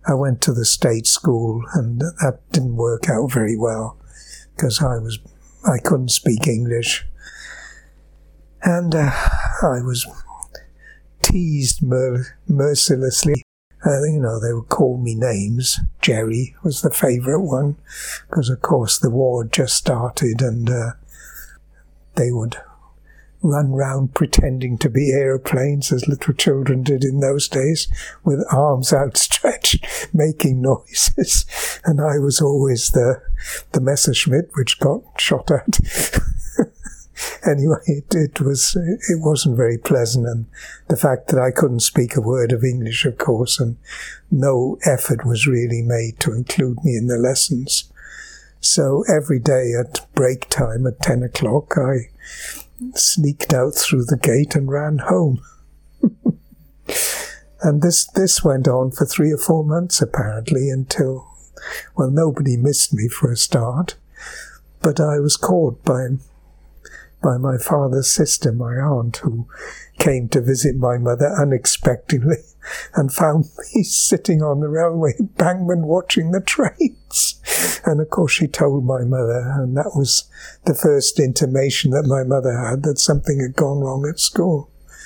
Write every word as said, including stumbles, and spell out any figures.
I went to the state school, and that didn't work out very well because I was I couldn't speak English, and uh, I was teased mer- mercilessly. Uh, you know, they would call me names. Jerry was the favourite one because, of course, the war had just started, and uh, they would run round pretending to be aeroplanes, as little children did in those days, with arms outstretched, making noises. And I was always the the Messerschmitt, which got shot at. Anyway, it, it was it wasn't very pleasant, and the fact that I couldn't speak a word of English, of course, and no effort was really made to include me in the lessons. So every day at break time at ten o'clock, I sneaked out through the gate and ran home. And this this went on for three or four months, apparently, until, well, nobody missed me for a start, but I was caught by by my father's sister, my aunt, who came to visit my mother unexpectedly and found me sitting on the railway embankment watching the trains. And of course she told my mother, and that was the first intimation that my mother had that something had gone wrong at school.